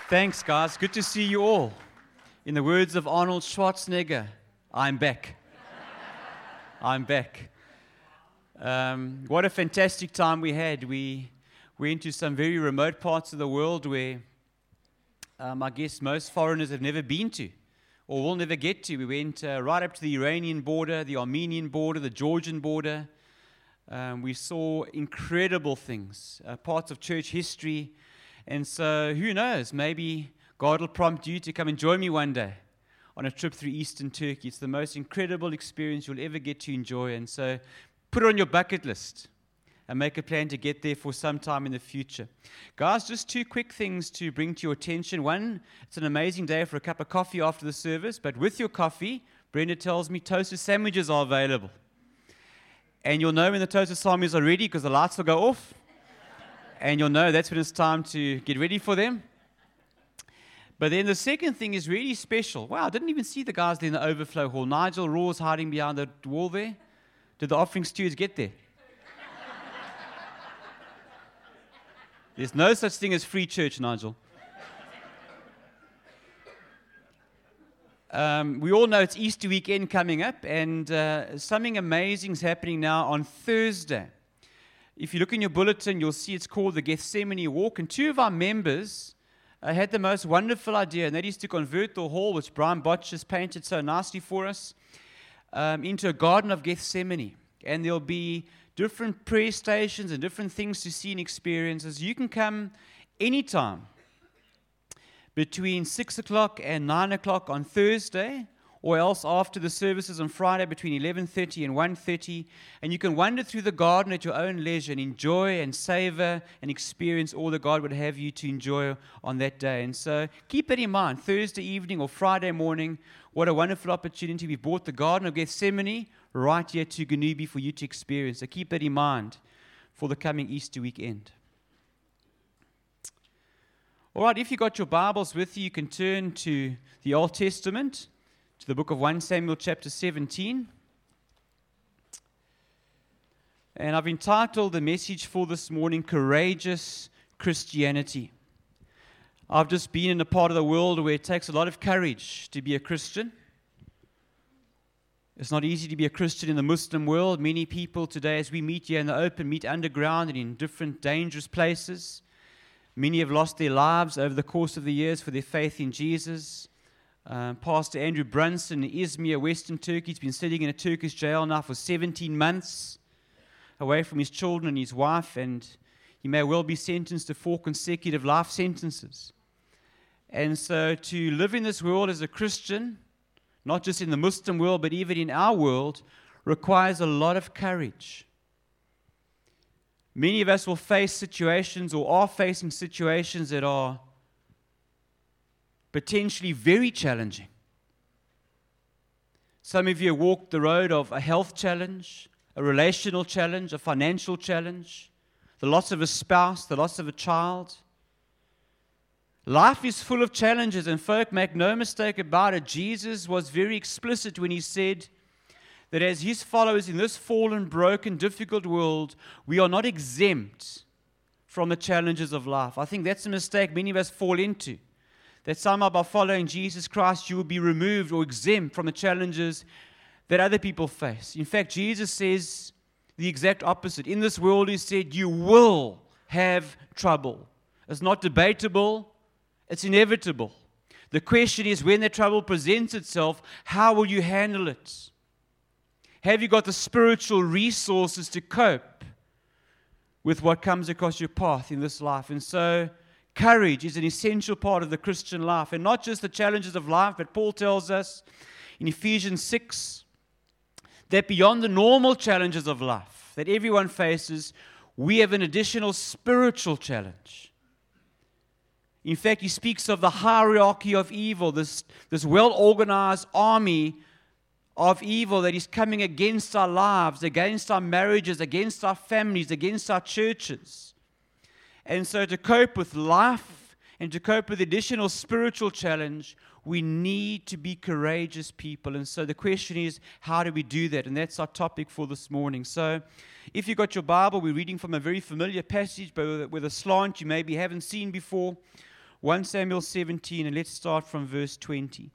Thanks, guys. Good to see you all. In the words of Arnold Schwarzenegger, I'm back. I'm back. What a fantastic time we had. We went to some very remote parts of the world where I guess most foreigners have never been to or will never get to. We went right up to the Iranian border, the Armenian border, the Georgian border. We saw incredible things, parts of church history. And so, who knows, maybe God will prompt you to come and join me one day on a trip through eastern Turkey. It's the most incredible experience you'll ever get to enjoy. And so, put it on your bucket list and make a plan to get there for some time in the future. Guys, just two quick things to bring to your attention. One, it's an amazing day for a cup of coffee after the service, but with your coffee, Brenda tells me toasted sandwiches are available. And you'll know when the toasted sandwiches are ready because the lights will go off. And you'll know that's when it's time to get ready for them. But then the second thing is really special. Wow, I didn't even see the guys there in the overflow hall. Nigel Raw's hiding behind the wall there. Did the offering stewards get there? There's no such thing as free church, Nigel. We all know it's Easter weekend coming up, and something amazing is happening now on Thursday. If you look in your bulletin, you'll see it's called the Gethsemane Walk, and two of our members had the most wonderful idea, and that is to convert the hall, which Brian Botch has painted so nicely for us, into a Garden of Gethsemane. And there'll be different prayer stations and different things to see and experience. As you can come anytime between 6 o'clock and 9 o'clock on Thursday, or else after the services on Friday between 11:30 and 1:30, and you can wander through the garden at your own leisure and enjoy and savor and experience all that God would have you to enjoy on that day. And so keep that in mind, Thursday evening or Friday morning, what a wonderful opportunity. We've brought the Garden of Gethsemane right here to Ganubi for you to experience. So keep that in mind for the coming Easter weekend. All right, if you've got your Bibles with you, you can turn to the Old Testament, to the book of 1 Samuel chapter 17. And I've entitled the message for this morning, Courageous Christianity. I've just been in a part of the world where it takes a lot of courage to be a Christian. It's not easy to be a Christian in the Muslim world. Many people today, as we meet here in the open, meet underground and in different dangerous places. Many have lost their lives over the course of the years for their faith in Jesus. Pastor Andrew Brunson in Izmir, Western Turkey, has been sitting in a Turkish jail now for 17 months, away from his children and his wife, and he may well be sentenced to 4 consecutive life sentences. And so to live in this world as a Christian, not just in the Muslim world, but even in our world, requires a lot of courage. Many of us will face situations or are facing situations that are potentially very challenging. Some of you walked the road of a health challenge, a relational challenge, a financial challenge, the loss of a spouse, the loss of a child. Life is full of challenges, and folk, make no mistake about it, Jesus was very explicit when he said that as his followers in this fallen, broken, difficult world, we are not exempt from the challenges of life. I think that's a mistake many of us fall into. That somehow by following Jesus Christ, you will be removed or exempt from the challenges that other people face. In fact, Jesus says the exact opposite. In this world, he said, you will have trouble. It's not debatable, it's inevitable. The question is, when that trouble presents itself, how will you handle it? Have you got the spiritual resources to cope with what comes across your path in this life? And so, courage is an essential part of the Christian life, and not just the challenges of life, but Paul tells us in Ephesians 6 that beyond the normal challenges of life that everyone faces, we have an additional spiritual challenge. In fact, he speaks of the hierarchy of evil, this well-organized army of evil that is coming against our lives, against our marriages, against our families, against our churches. And so to cope with life and to cope with additional spiritual challenge, we need to be courageous people. And so the question is, how do we do that? And that's our topic for this morning. So if you've got your Bible, we're reading from a very familiar passage, but with a slant you maybe haven't seen before. 1 Samuel 17, and let's start from verse 20.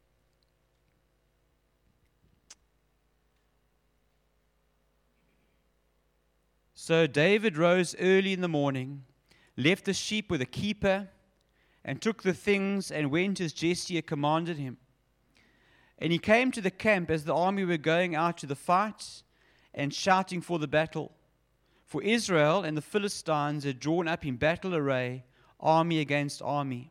So David rose early in the morning, left the sheep with a keeper, and took the things and went as Jesse had commanded him. And he came to the camp as the army were going out to the fight and shouting for the battle. For Israel and the Philistines had drawn up in battle array, army against army.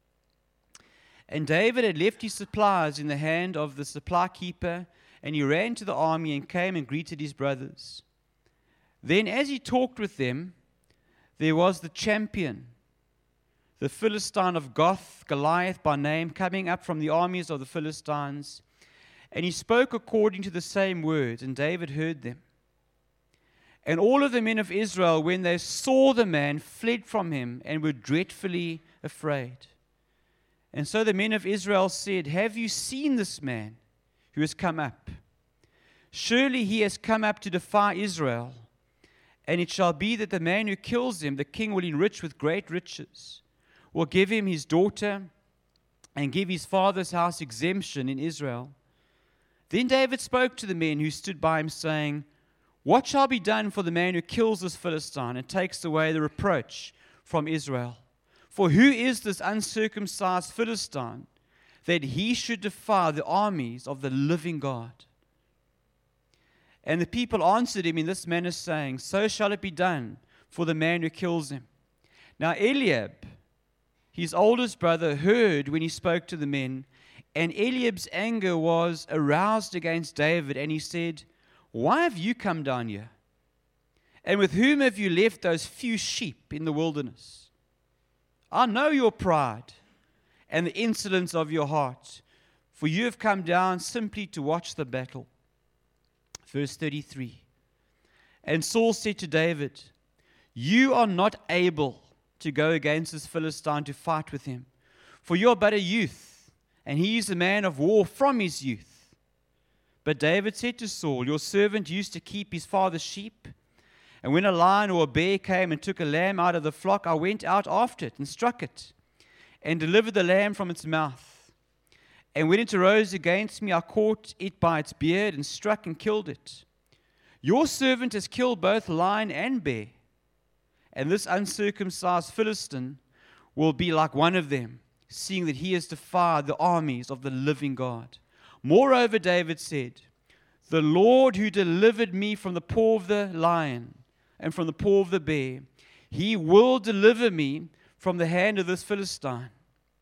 And David had left his supplies in the hand of the supply keeper, and he ran to the army and came and greeted his brothers. Then as he talked with them, there was the champion, the Philistine of Gath, Goliath by name, coming up from the armies of the Philistines. And he spoke according to the same words, and David heard them. And all of the men of Israel, when they saw the man, fled from him and were dreadfully afraid. And so the men of Israel said, "Have you seen this man who has come up? Surely he has come up to defy Israel. And it shall be that the man who kills him, the king will enrich with great riches, will give him his daughter, and give his father's house exemption in Israel." Then David spoke to the men who stood by him, saying, "What shall be done for the man who kills this Philistine and takes away the reproach from Israel? For who is this uncircumcised Philistine, that he should defy the armies of the living God?" And the people answered him in this manner, saying, "So shall it be done for the man who kills him." Now Eliab, his oldest brother, heard when he spoke to the men, and Eliab's anger was aroused against David, and he said, "Why have you come down here? And with whom have you left those few sheep in the wilderness? I know your pride and the insolence of your heart, for you have come down simply to watch the battle." Verse 33. And Saul said to David, "You are not able to go against this Philistine to fight with him, for you are but a youth, and he is a man of war from his youth." But David said to Saul, "Your servant used to keep his father's sheep, and when a lion or a bear came and took a lamb out of the flock, I went out after it and struck it, and delivered the lamb from its mouth. And when it arose against me, I caught it by its beard and struck and killed it. Your servant has killed both lion and bear, and this uncircumcised Philistine will be like one of them, seeing that he has defied the armies of the living God." Moreover, David said, "The Lord who delivered me from the paw of the lion and from the paw of the bear, he will deliver me from the hand of this Philistine."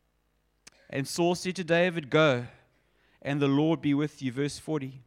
And Saul said to David, "Go, and the Lord be with you." Verse 40.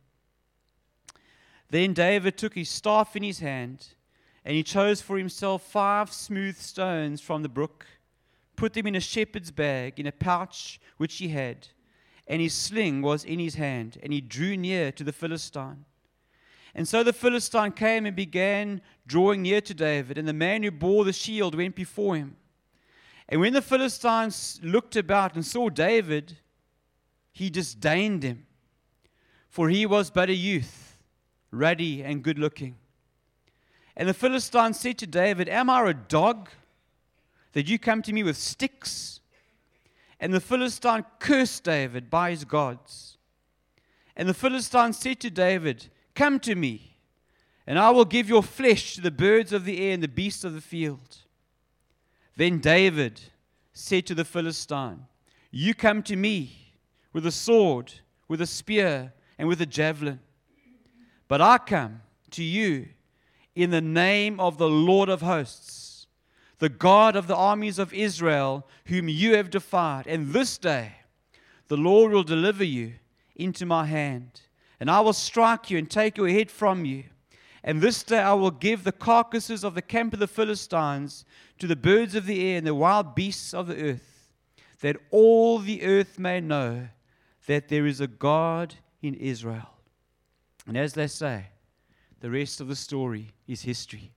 Then David took his staff in his hand, and he chose for himself 5 smooth stones from the brook, put them in a shepherd's bag, in a pouch which he had, and his sling was in his hand, and he drew near to the Philistine. And so the Philistine came and began drawing near to David, and the man who bore the shield went before him. And when the Philistines looked about and saw David, he disdained him, for he was but a youth, ruddy and good-looking. And the Philistines said to David, "Am I a dog that you come to me with sticks?" And the Philistine cursed David by his gods. And the Philistine said to David, "Come to me, and I will give your flesh to the birds of the air and the beasts of the field." Then David said to the Philistine, "You come to me with a sword, with a spear, and with a javelin. But I come to you in the name of the Lord of hosts, the God of the armies of Israel, whom you have defied. And this day the Lord will deliver you into my hand, and I will strike you and take your head from you. And this day I will give the carcasses of the camp of the Philistines to the birds of the air and the wild beasts of the earth, that all the earth may know that there is a God in Israel." And as they say, the rest of the story is history.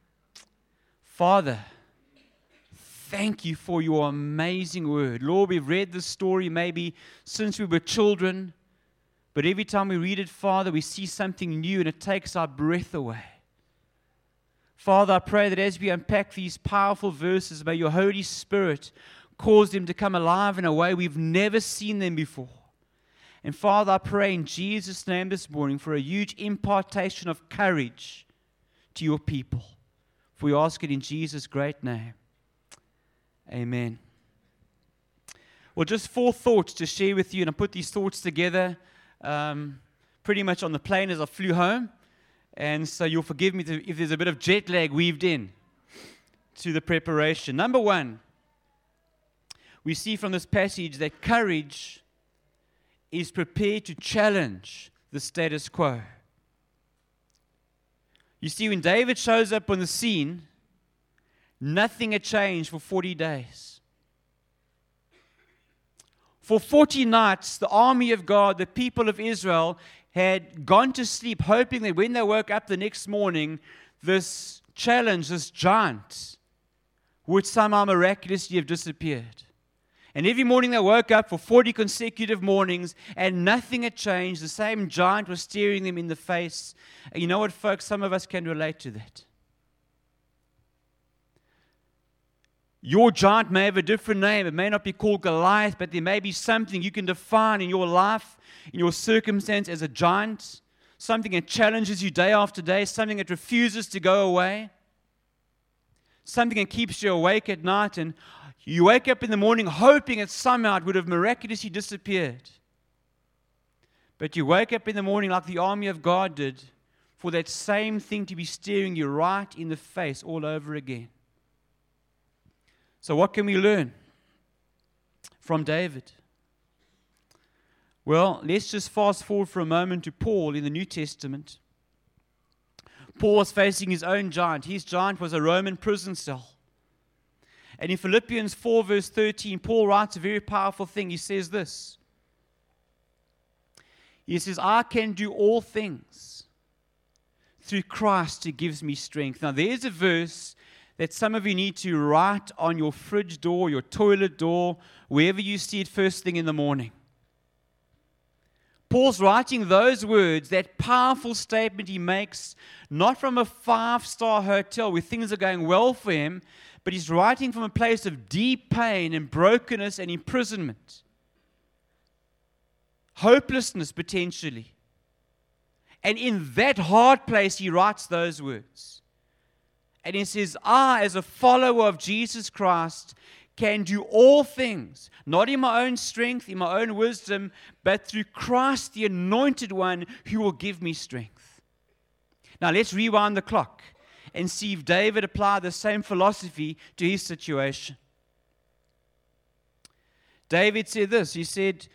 Father, thank you for your amazing word. Lord, we've read this story maybe since we were children, but every time we read it, Father, we see something new and it takes our breath away. Father, I pray that as we unpack these powerful verses, may your Holy Spirit cause them to come alive in a way we've never seen them before. And Father, I pray in Jesus' name this morning for a huge impartation of courage to your people. For we ask it in Jesus' great name. Amen. Well, just 4 thoughts to share with you, and I put these thoughts together pretty much on the plane as I flew home. And so you'll forgive me if there's a bit of jet lag weaved in to the preparation. Number 1, we see from this passage that courage is prepared to challenge the status quo. You see, when David shows up on the scene, nothing had changed for 40 days. For 40 nights, the army of God, the people of Israel, had gone to sleep hoping that when they woke up the next morning, this challenge, this giant, would somehow miraculously have disappeared. And every morning they woke up for 40 consecutive mornings and nothing had changed. The same giant was staring them in the face. And you know what, folks? Some of us can relate to that. Your giant may have a different name. It may not be called Goliath, but there may be something you can define in your life, in your circumstance as a giant. Something that challenges you day after day. Something that refuses to go away. Something that keeps you awake at night, and you wake up in the morning hoping that somehow it would have miraculously disappeared. But you wake up in the morning like the army of God did, for that same thing to be staring you right in the face all over again. So what can we learn from David? Well, let's just fast forward for a moment to Paul in the New Testament. Paul was facing his own giant. His giant was a Roman prison cell. And in Philippians 4 verse 13, Paul writes a very powerful thing. He says this. He says, I can do all things through Christ who gives me strength. Now there's a verse that some of you need to write on your fridge door, your toilet door, wherever you see it first thing in the morning. Paul's writing those words, that powerful statement he makes, not from a 5-star hotel where things are going well for him, but he's writing from a place of deep pain and brokenness and imprisonment. Hopelessness, potentially. And in that hard place, he writes those words. And he says, I, as a follower of Jesus Christ, can do all things, not in my own strength, in my own wisdom, but through Christ, the Anointed One, who will give me strength. Now let's rewind the clock and see if David applied the same philosophy to his situation. David said this, he said,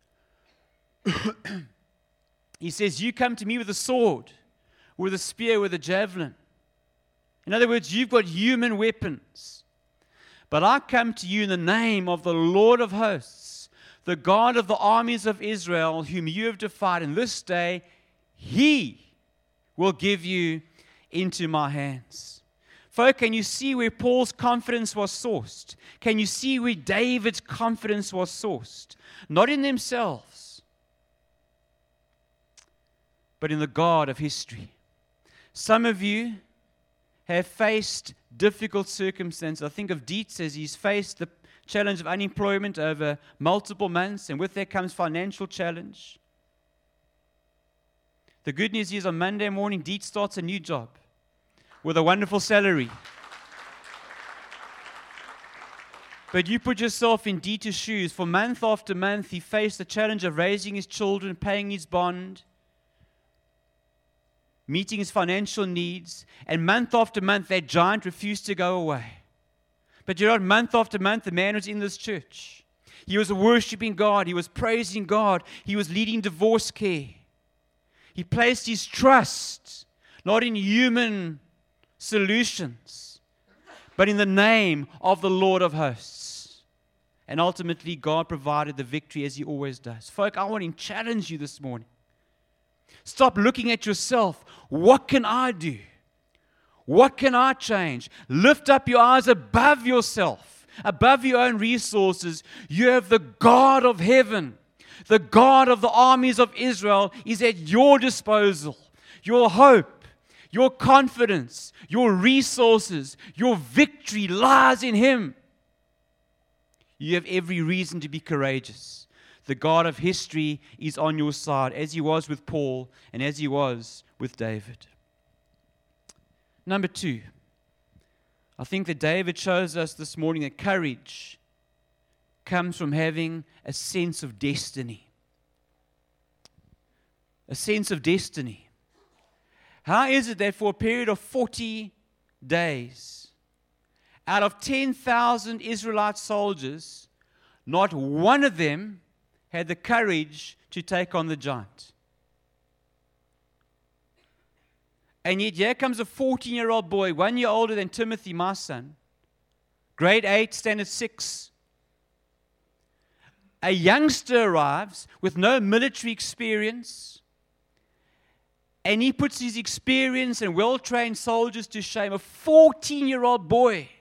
you come to me with a sword, with a spear, with a javelin. In other words, you've got human weapons. But I come to you in the name of the Lord of hosts, the God of the armies of Israel, whom you have defied. And this day, He will give you into my hands. Folk, can you see where Paul's confidence was sourced? Can you see where David's confidence was sourced? Not in themselves, but in the God of history. Some of you have faced difficult circumstances. I think of Dietz as he's faced the challenge of unemployment over multiple months, and with that comes financial challenge. The good news is on Monday morning, Dietz starts a new job with a wonderful salary. But you put yourself in Dietz's shoes. For month after month, he faced the challenge of raising his children, paying his bond, meeting his financial needs, and month after month, that giant refused to go away. But you know what? Month after month, the man was in this church. He was worshiping God. He was praising God. He was leading divorce care. He placed his trust not in human solutions, but in the name of the Lord of hosts. And ultimately, God provided the victory as He always does. Folk, I want to challenge you this morning. Stop looking at yourself. What can I do? What can I change? Lift up your eyes above yourself, above your own resources. You have the God of heaven. The God of the armies of Israel is at your disposal. Your hope, your confidence, your resources, your victory lies in Him. You have every reason to be courageous. The God of history is on your side, as he was with Paul and as he was with David. Number 2, I think that David shows us this morning that courage comes from having a sense of destiny. A sense of destiny. How is it that for a period of 40 days, out of 10,000 Israelite soldiers, not one of them had the courage to take on the giant? And yet here comes a 14-year-old boy, 1 year older than Timothy, my son, grade 8, standard 6. A youngster arrives with no military experience, and he puts his experience and well-trained soldiers to shame. A 14-year-old boy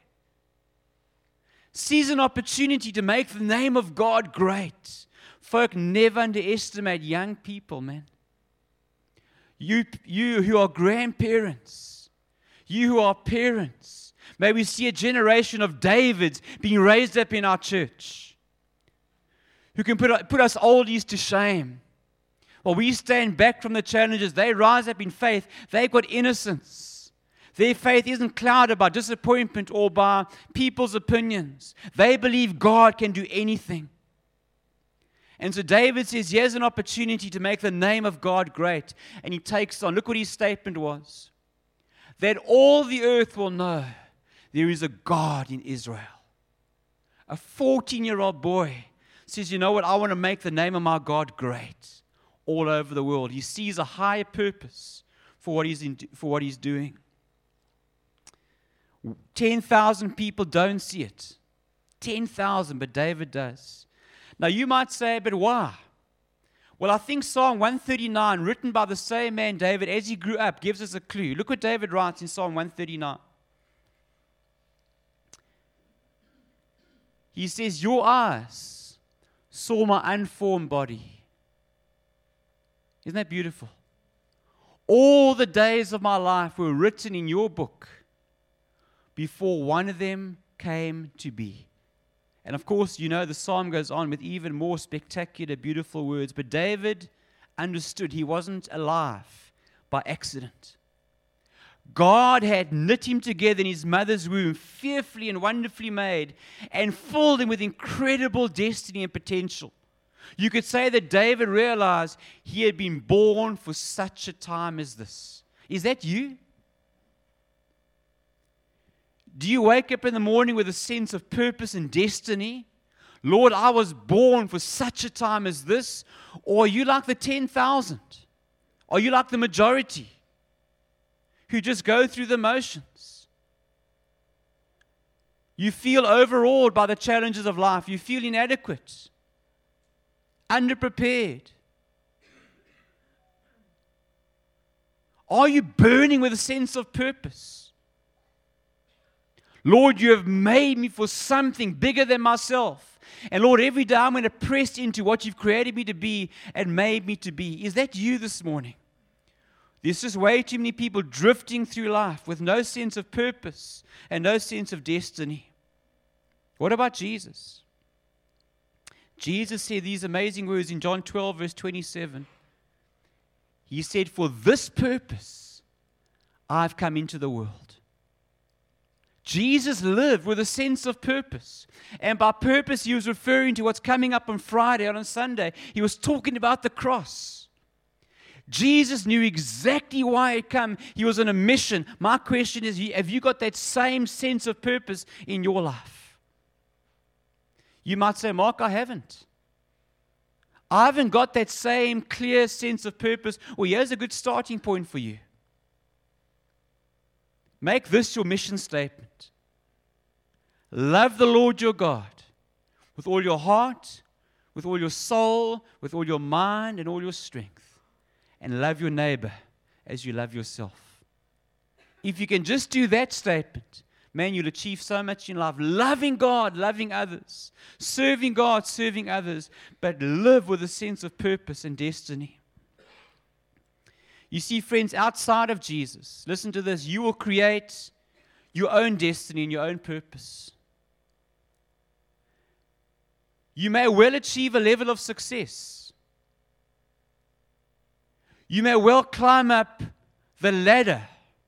sees an opportunity to make the name of God great. Folk, never underestimate young people, man. You who are grandparents, you who are parents, may we see a generation of Davids being raised up in our church who can put us oldies to shame. While we stand back from the challenges, they rise up in faith. They've got innocence. Their faith isn't clouded by disappointment or by people's opinions. They believe God can do anything. And so David says, here's an opportunity to make the name of God great. And he takes on, look what his statement was, that all the earth will know there is a God in Israel. A 14-year-old boy says, you know what, I want to make the name of my God great all over the world. He sees a higher purpose for what he's doing. 10,000 people don't see it. 10,000, but David does. Now you might say, but why? Well, I think Psalm 139, written by the same man, David, as he grew up, gives us a clue. Look what David writes in Psalm 139. He says, your eyes saw my unformed body. Isn't that beautiful? All the days of my life were written in your book before one of them came to be. And of course, you know, the psalm goes on with even more spectacular, beautiful words. But David understood he wasn't alive by accident. God had knit him together in his mother's womb, fearfully and wonderfully made, and filled him with incredible destiny and potential. You could say that David realized he had been born for such a time as this. Is that you? Do you wake up in the morning with a sense of purpose and destiny? Lord, I was born for such a time as this. Or are you like the 10,000? Are you like the majority who just go through the motions? You feel overawed by the challenges of life. You feel inadequate, underprepared. Are you burning with a sense of purpose? Lord, you have made me for something bigger than myself. And Lord, every day I'm going to press into what you've created me to be and made me to be. Is that you this morning? There's just way too many people drifting through life with no sense of purpose and no sense of destiny. What about Jesus? Jesus said these amazing words in John 12, verse 27. He said, for this purpose I've come into the world. Jesus lived with a sense of purpose. And by purpose, he was referring to what's coming up on Friday and on Sunday. He was talking about the cross. Jesus knew exactly why he'd come. He was on a mission. My question is, have you got that same sense of purpose in your life? You might say, Mark, I haven't. I haven't got that same clear sense of purpose. Well, here's a good starting point for you. Make this your mission statement. Love the Lord your God with all your heart, with all your soul, with all your mind, and all your strength. And love your neighbor as you love yourself. If you can just do that statement, man, you'll achieve so much in life. Loving God, loving others. Serving God, serving others. But live with a sense of purpose and destiny. You see, friends, outside of Jesus, listen to this, you will create your own destiny and your own purpose. You may well achieve a level of success. You may well climb up the ladder.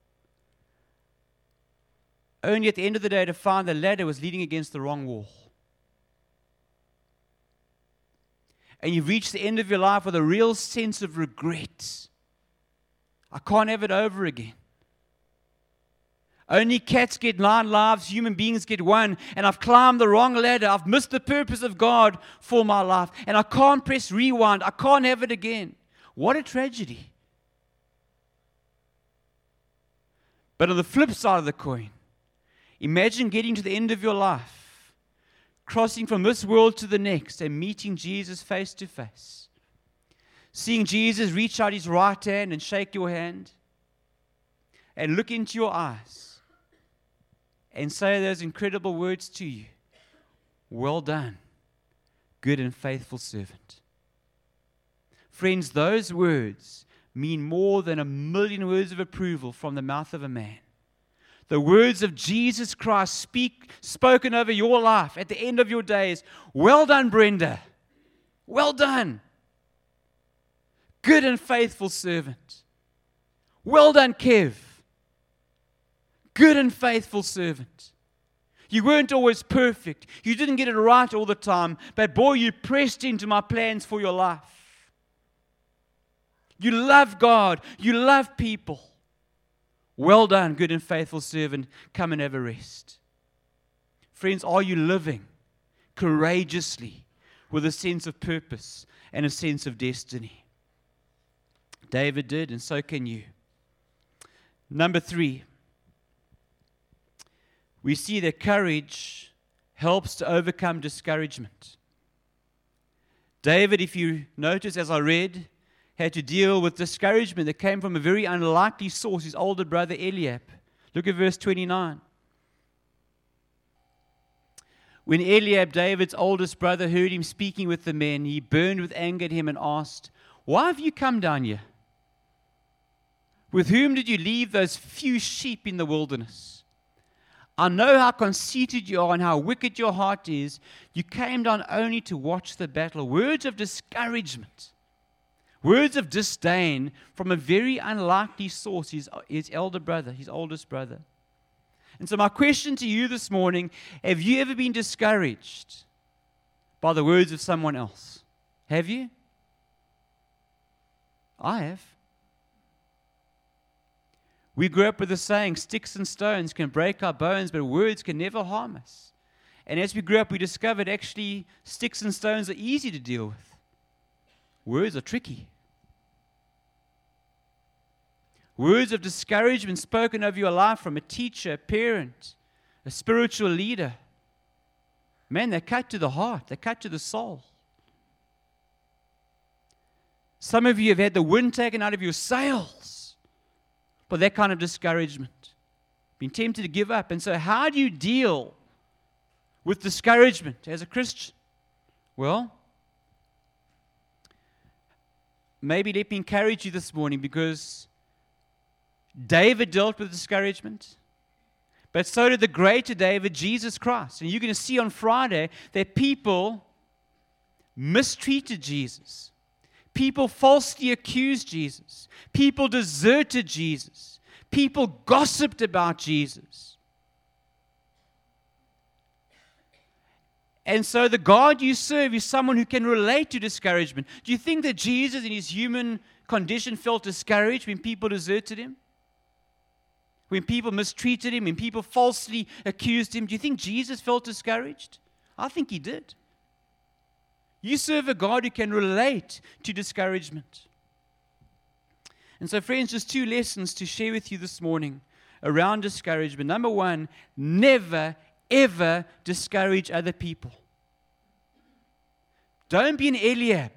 Only at the end of the day to find the ladder was leaning against the wrong wall. And you've reached the end of your life with a real sense of regret. I can't have it over again. Only cats get 9 lives, human beings get 1, and I've climbed the wrong ladder. I've missed the purpose of God for my life, and I can't press rewind. I can't have it again. What a tragedy. But on the flip side of the coin, imagine getting to the end of your life, crossing from this world to the next, and meeting Jesus face to face. Seeing Jesus reach out his right hand and shake your hand, and look into your eyes, and say those incredible words to you. Well done, good and faithful servant. Friends, those words mean more than 1,000,000 words of approval from the mouth of a man. The words of Jesus Christ spoken over your life at the end of your days. Well done, Brenda. Well done. Good and faithful servant. Well done, Kev. Good and faithful servant. You weren't always perfect. You didn't get it right all the time. But boy, you pressed into my plans for your life. You love God. You love people. Well done, good and faithful servant. Come and have a rest. Friends, are you living courageously with a sense of purpose and a sense of destiny? David did, and so can you. Number 3. We see that courage helps to overcome discouragement. David, if you notice as I read, had to deal with discouragement that came from a very unlikely source, his older brother Eliab. Look at verse 29. When Eliab, David's oldest brother, heard him speaking with the men, he burned with anger at him and asked, "Why have you come down here? With whom did you leave those few sheep in the wilderness? I know how conceited you are and how wicked your heart is. You came down only to watch the battle." Words of discouragement, words of disdain from a very unlikely source, his elder brother, his oldest brother. And so my question to you this morning, have you ever been discouraged by the words of someone else? Have you? I have. We grew up with the saying, sticks and stones can break our bones, but words can never harm us. And as we grew up, we discovered actually sticks and stones are easy to deal with. Words are tricky. Words of discouragement spoken over your life from a teacher, a parent, a spiritual leader. Man, they cut to the heart. They cut to the soul. Some of you have had the wind taken out of your sails by that kind of discouragement. Been tempted to give up. And so how do you deal with discouragement as a Christian? Well, maybe let me encourage you this morning, because David dealt with discouragement, but so did the greater David, Jesus Christ. And you're going to see on Friday that people mistreated Jesus. People falsely accused Jesus. People deserted Jesus. People gossiped about Jesus. And so the God you serve is someone who can relate to discouragement. Do you think that Jesus in his human condition felt discouraged when people deserted him? When people mistreated him, when people falsely accused him? Do you think Jesus felt discouraged? I think he did. You serve a God who can relate to discouragement. And so, friends, just 2 lessons to share with you this morning around discouragement. Number 1, never, ever discourage other people. Don't be an Eliab.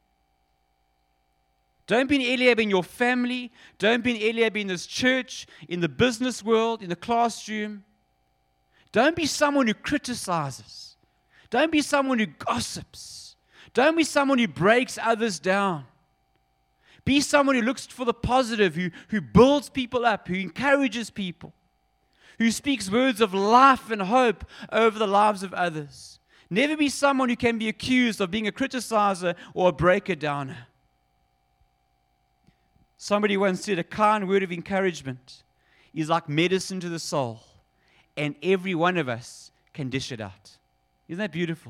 Don't be an Eliab in your family. Don't be an Eliab in this church, in the business world, in the classroom. Don't be someone who criticizes. Don't be someone who gossips. Don't be someone who breaks others down. Be someone who looks for the positive, who builds people up, who encourages people, who speaks words of life and hope over the lives of others. Never be someone who can be accused of being a criticizer or a breaker-downer. Somebody once said, a kind word of encouragement is like medicine to the soul, and every one of us can dish it out. Isn't that beautiful?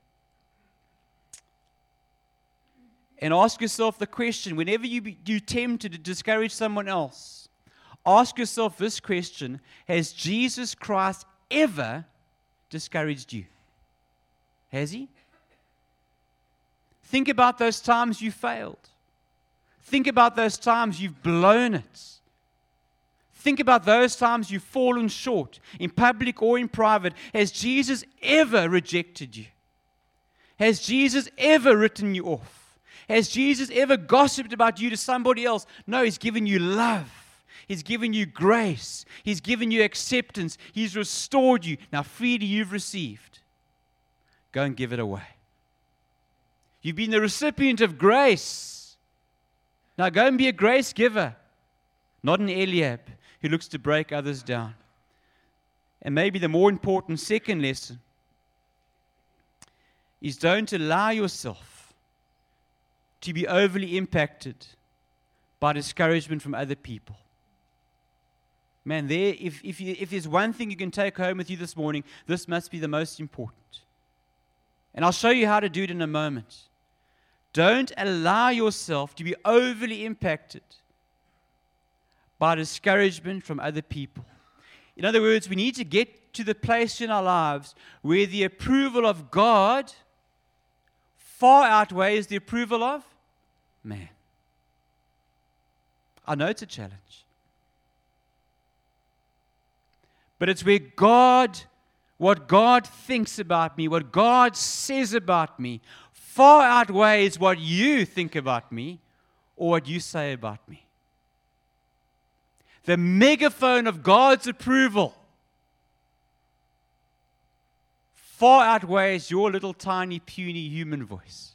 And ask yourself the question, whenever you're tempted to discourage someone else, ask yourself this question: has Jesus Christ ever discouraged you? Has he? Think about those times you failed. Think about those times you've blown it. Think about those times you've fallen short, in public or in private. Has Jesus ever rejected you? Has Jesus ever written you off? Has Jesus ever gossiped about you to somebody else? No, He's given you love. He's given you grace. He's given you acceptance. He's restored you. Now, freely you've received. Go and give it away. You've been the recipient of grace. Now go and be a grace giver, not an Eliab who looks to break others down. And maybe the more important second lesson is don't allow yourself to be overly impacted by discouragement from other people. Man, if there's one thing you can take home with you this morning, this must be the most important. And I'll show you how to do it in a moment. Don't allow yourself to be overly impacted by discouragement from other people. In other words, we need to get to the place in our lives where the approval of God far outweighs the approval of man. I know it's a challenge. But it's where what God thinks about me, what God says about me, far outweighs what you think about me or what you say about me. The megaphone of God's approval far outweighs your little tiny puny human voice.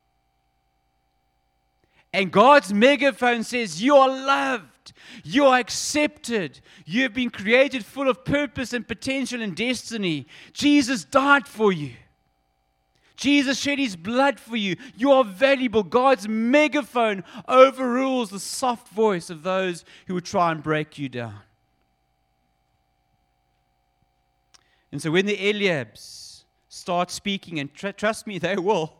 And God's megaphone says, you are loved, you are accepted, you have been created full of purpose and potential and destiny. Jesus died for you. Jesus shed His blood for you. You are valuable. God's megaphone overrules the soft voice of those who would try and break you down. And so when the Eliabs start speaking, and trust me, they will,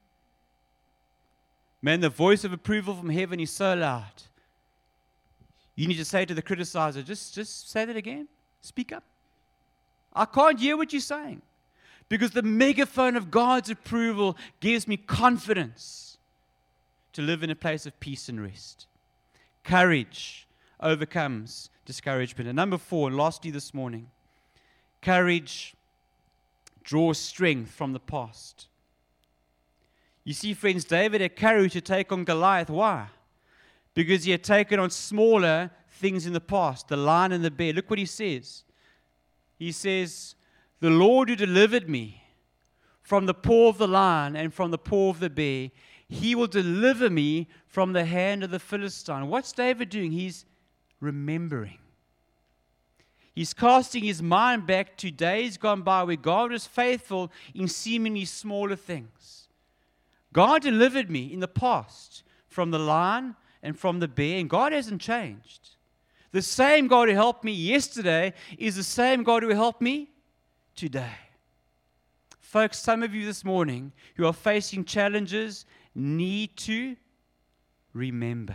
man, the voice of approval from heaven is so loud. You need to say to the criticizer, just say that again. Speak up. I can't hear what you're saying. Because the megaphone of God's approval gives me confidence to live in a place of peace and rest. Courage overcomes discouragement. And number 4, and lastly this morning, courage draws strength from the past. You see, friends, David had courage to take on Goliath. Why? Because he had taken on smaller things in the past, the lion and the bear. Look what he says. He says, the Lord who delivered me from the paw of the lion and from the paw of the bear, He will deliver me from the hand of the Philistine. What's David doing? He's remembering. He's casting his mind back to days gone by where God was faithful in seemingly smaller things. God delivered me in the past from the lion and from the bear, and God hasn't changed. The same God who helped me yesterday is the same God who will help me today. Folks, some of you this morning who are facing challenges need to remember.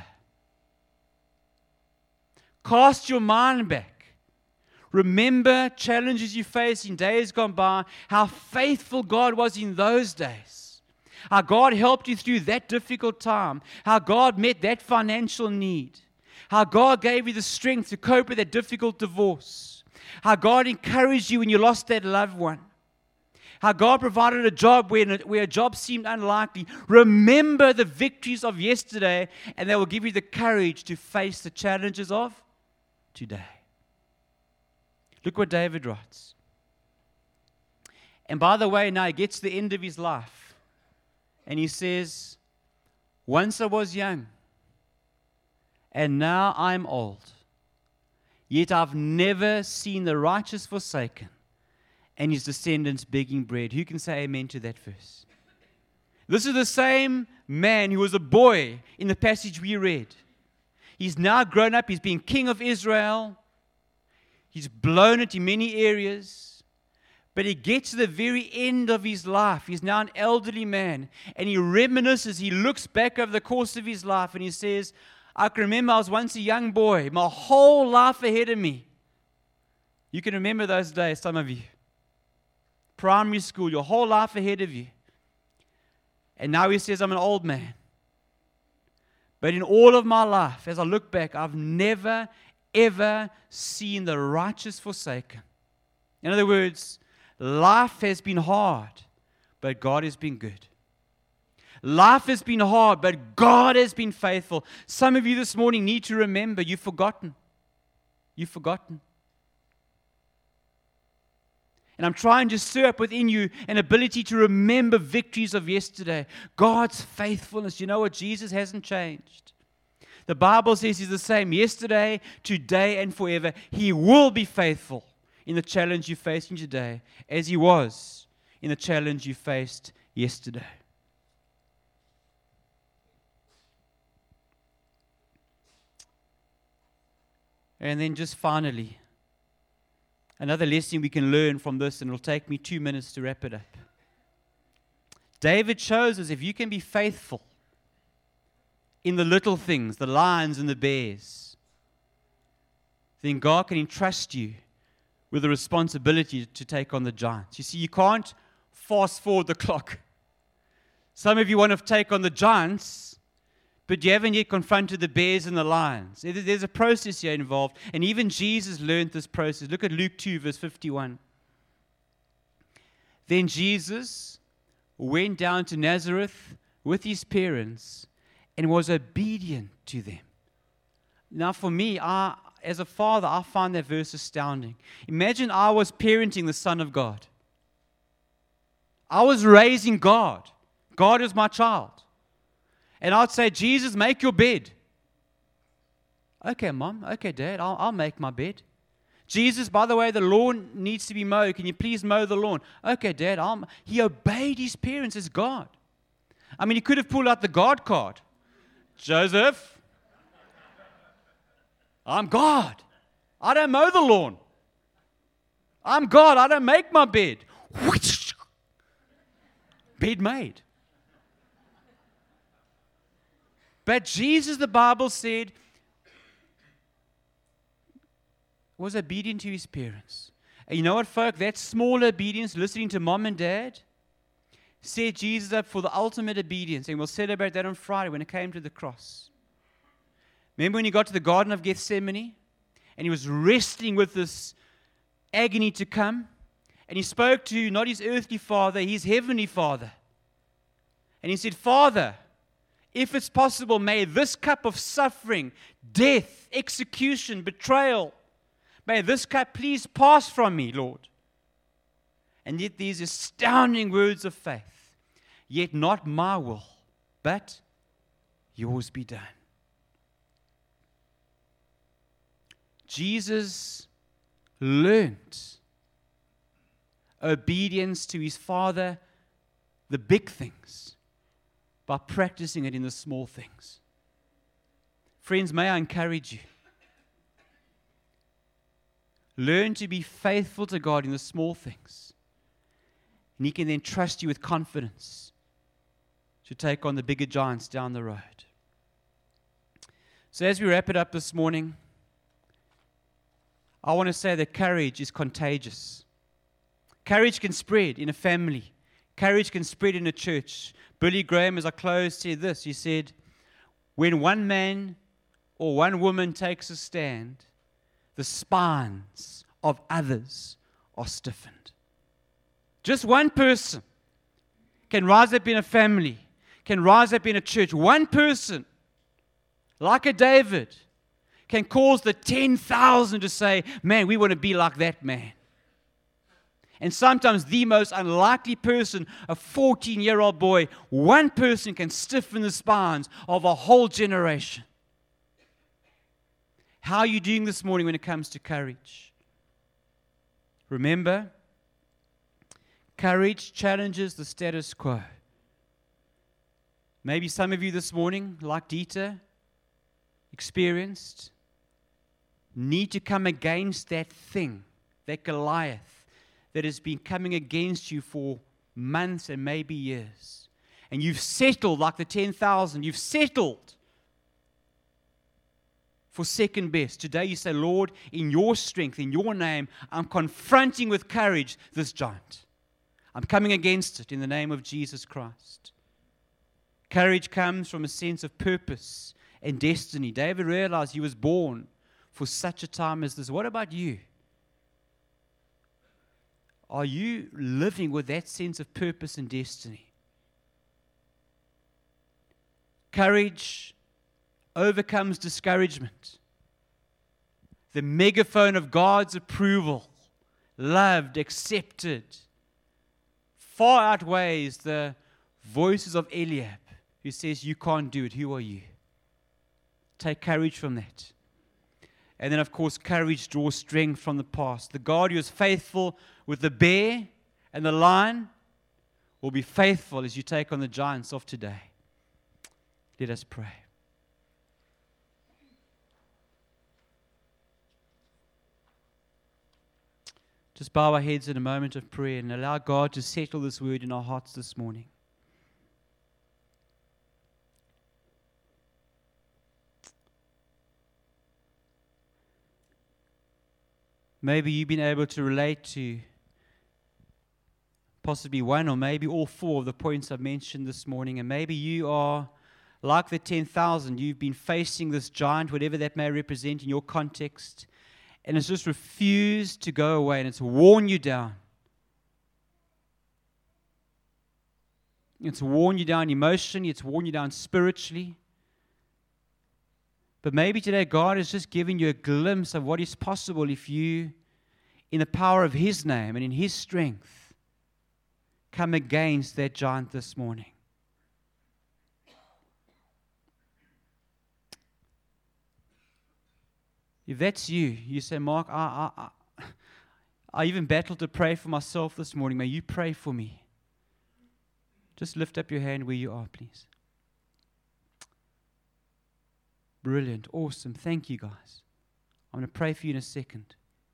Cast your mind back. Remember challenges you faced in days gone by, how faithful God was in those days. How God helped you through that difficult time. How God met that financial need. How God gave you the strength to cope with that difficult divorce. How God encouraged you when you lost that loved one. How God provided a job where a job seemed unlikely. Remember the victories of yesterday, and they will give you the courage to face the challenges of today. Look what David writes. And by the way, now he gets to the end of his life. And he says, once I was young, and now I'm old. Yet I've never seen the righteous forsaken, and his descendants begging bread. Who can say amen to that verse? This is the same man who was a boy in the passage we read. He's now grown up. He's been king of Israel. He's blown it in many areas. But he gets to the very end of his life. He's now an elderly man. And he reminisces. He looks back over the course of his life and he says, I can remember I was once a young boy. My whole life ahead of me. You can remember those days, some of you. Primary school, your whole life ahead of you. And now he says, I'm an old man. But in all of my life, as I look back, I've never, ever seen the righteous forsaken. In other words, life has been hard, but God has been good. Life has been hard, but God has been faithful. Some of you this morning need to remember, you've forgotten. You've forgotten. And I'm trying to stir up within you an ability to remember victories of yesterday. God's faithfulness. You know what? Jesus hasn't changed. The Bible says He's the same yesterday, today, and forever. He will be faithful in the challenge you're facing today, as He was in the challenge you faced yesterday. And then just finally, another lesson we can learn from this, and it'll take me 2 minutes to wrap it up. David shows us if you can be faithful in the little things, the lions and the bears, then God can entrust you with the responsibility to take on the giants. You see, you can't fast forward the clock. Some of you want to take on the giants, but you haven't yet confronted the bears and the lions. There's a process here involved. And even Jesus learned this process. Look at Luke 2, verse 51. Then Jesus went down to Nazareth with his parents and was obedient to them. Now for me, as a father, I find that verse astounding. Imagine I was parenting the Son of God. I was raising God. God is my child. And I'd say, Jesus, make your bed. Okay, Mom. Okay, Dad, I'll make my bed. Jesus, by the way, the lawn needs to be mowed. Can you please mow the lawn? Okay, Dad. He obeyed his parents as God. I mean, he could have pulled out the God card. Joseph, I'm God. I don't mow the lawn. I'm God. I don't make my bed. Bed made. But Jesus, the Bible said, was obedient to his parents. And you know what, folk? That small obedience, listening to Mom and Dad, set Jesus up for the ultimate obedience. And we'll celebrate that on Friday when it came to the cross. Remember when he got to the Garden of Gethsemane? And he was wrestling with this agony to come? And he spoke to not his earthly father, his heavenly Father. And he said, Father, if it's possible, may this cup of suffering, death, execution, betrayal, may this cup please pass from me, Lord. And yet these astounding words of faith. Yet not my will, but yours be done. Jesus learned obedience to his Father, the big things, by practicing it in the small things. Friends, may I encourage you. Learn to be faithful to God in the small things. And He can then trust you with confidence to take on the bigger giants down the road. So as we wrap it up this morning, I want to say that courage is contagious. Courage can spread in a family. Courage can spread in a church. Billy Graham, as I close, said this. He said, when one man or one woman takes a stand, the spines of others are stiffened. Just one person can rise up in a family, can rise up in a church. One person, like a David, can cause the 10,000 to say, man, we want to be like that man. And sometimes the most unlikely person, a 14-year-old boy, one person can stiffen the spines of a whole generation. How are you doing this morning when it comes to courage? Remember, Courage challenges the status quo. Maybe some of you this morning, like Dieter, experienced, need to come against that thing, that Goliath, that has been coming against you for months and maybe years. And you've settled like the 10,000. You've settled for second best. Today you say, Lord, in your strength, in your name, I'm confronting with courage this giant. I'm coming against it in the name of Jesus Christ. Courage comes from a sense of purpose and destiny. David realized he was born for such a time as this. What about you? Are you living with that sense of purpose and destiny? Courage overcomes discouragement. The megaphone of God's approval, loved, accepted, far outweighs the voices of Eliab, who says, you can't do it. Who are you? Take courage from that. And then, of course, courage draws strength from the past. The God who is faithful with the bear and the lion will be faithful as you take on the giants of today. Let us pray. Just bow our heads in a moment of prayer and allow God to settle this word in our hearts this morning. Maybe you've been able to relate to possibly one or maybe all four of the points I've mentioned this morning. And maybe you are like the 10,000. You've been facing this giant, whatever that may represent in your context, and it's just refused to go away, and it's worn you down. It's worn you down emotionally. It's worn you down spiritually. But maybe today God has just given you a glimpse of what is possible if you, in the power of His name and in His strength, come against that giant this morning. If that's you, you say, Mark, I even battled to pray for myself this morning. May you pray for me. Just lift up your hand where you are, please. Brilliant. Awesome. Thank you, guys. I'm going to pray for you in a second.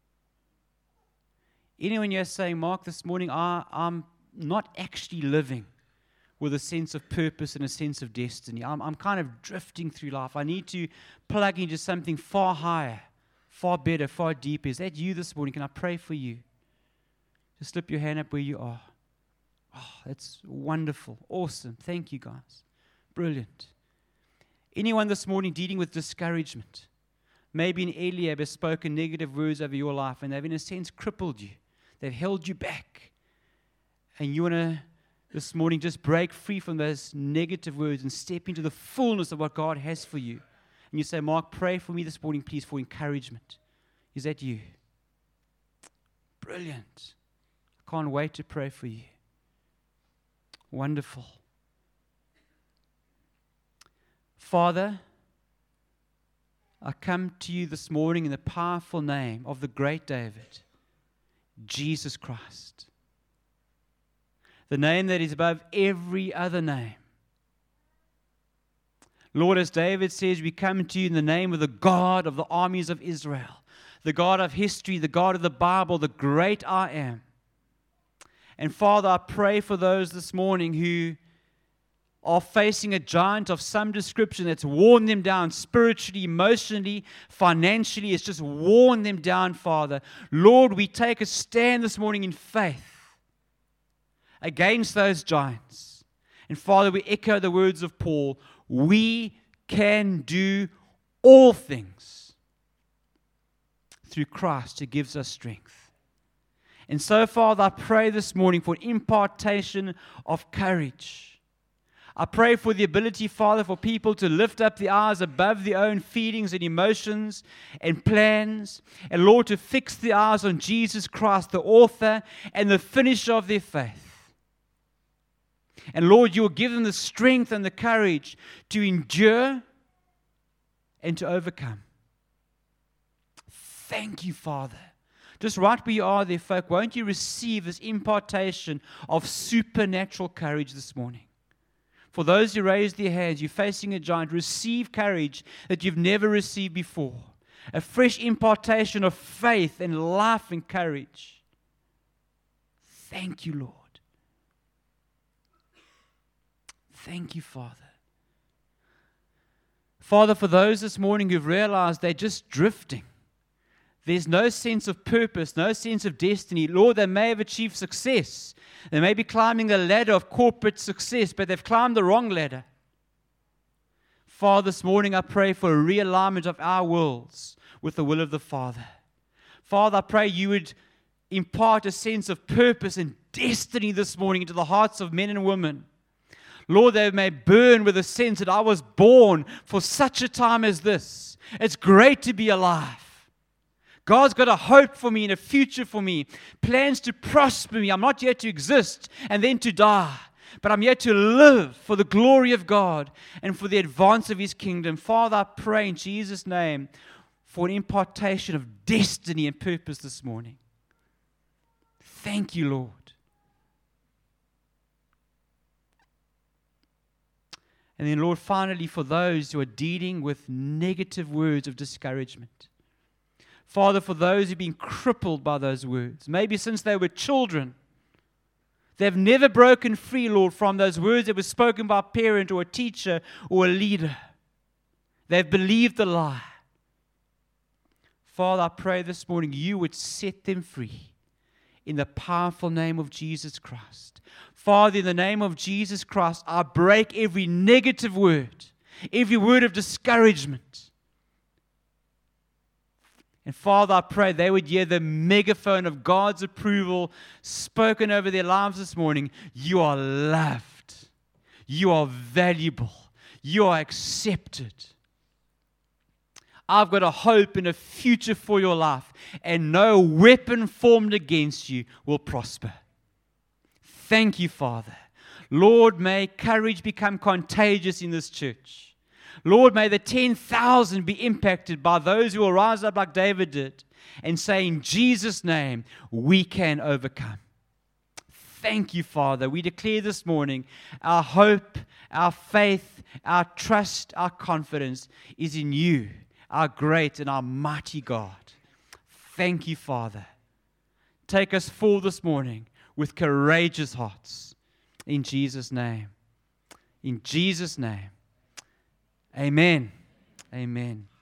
Anyone here saying, Mark, this morning I'm not actually living with a sense of purpose and a sense of destiny. I'm kind of drifting through life. I need to plug into something far higher, far better, far deeper. Is that you this morning? Can I pray for you? Just slip your hand up where you are. Oh, that's wonderful. Awesome. Thank you, guys. Brilliant. Anyone this morning dealing with discouragement? Maybe an Eliab has spoken negative words over your life and they've in a sense crippled you. They've held you back. And you want to this morning just break free from those negative words and step into the fullness of what God has for you. And you say, Mark, pray for me this morning, please, for encouragement. Is that you? Brilliant. I can't wait to pray for you. Wonderful. Father, I come to you this morning in the powerful name of the great David, Jesus Christ. The name that is above every other name. Lord, as David says, we come to you in the name of the God of the armies of Israel, the God of history, the God of the Bible, the great I am. And Father, I pray for those this morning who are facing a giant of some description that's worn them down spiritually, emotionally, financially. It's just worn them down, Father. Lord, we take a stand this morning in faith against those giants. And Father, we echo the words of Paul. We can do all things through Christ who gives us strength. And so, Father, I pray this morning for an impartation of courage. I pray for the ability, Father, for people to lift up the eyes above their own feelings and emotions and plans. And Lord, to fix the eyes on Jesus Christ, the author and the finisher of their faith. And Lord, you will give them the strength and the courage to endure and to overcome. Thank you, Father. Just right where you are there, folk, won't you receive this impartation of supernatural courage this morning? For those who raised their hands, you're facing a giant. Receive courage that you've never received before. A fresh impartation of faith and life and courage. Thank you, Lord. Thank you, Father. Father, for those this morning who've realized they're just drifting. There's no sense of purpose, no sense of destiny. Lord, they may have achieved success. They may be climbing the ladder of corporate success, but they've climbed the wrong ladder. Father, this morning I pray for a realignment of our wills with the will of the Father. Father, I pray you would impart a sense of purpose and destiny this morning into the hearts of men and women. Lord, they may burn with a sense that I was born for such a time as this. It's great to be alive. God's got a hope for me and a future for me, plans to prosper me. I'm not here to exist and then to die, but I'm here to live for the glory of God and for the advance of His kingdom. Father, I pray in Jesus' name for an impartation of destiny and purpose this morning. Thank you, Lord. And then, Lord, finally, for those who are dealing with negative words of discouragement. Father, for those who've been crippled by those words, maybe since they were children, they've never broken free, Lord, from those words that were spoken by a parent or a teacher or a leader. They've believed the lie. Father, I pray this morning you would set them free in the powerful name of Jesus Christ. Father, in the name of Jesus Christ, I break every negative word, every word of discouragement. And Father, I pray they would hear the megaphone of God's approval spoken over their lives this morning. You are loved. You are valuable. You are accepted. I've got a hope and a future for your life, and no weapon formed against you will prosper. Thank you, Father. Lord, may courage become contagious in this church. Lord, may the 10,000 be impacted by those who will rise up like David did and say, in Jesus' name, we can overcome. Thank you, Father. We declare this morning our hope, our faith, our trust, our confidence is in you, our great and our mighty God. Thank you, Father. Take us forward this morning with courageous hearts. In Jesus' name. In Jesus' name. Amen. Amen.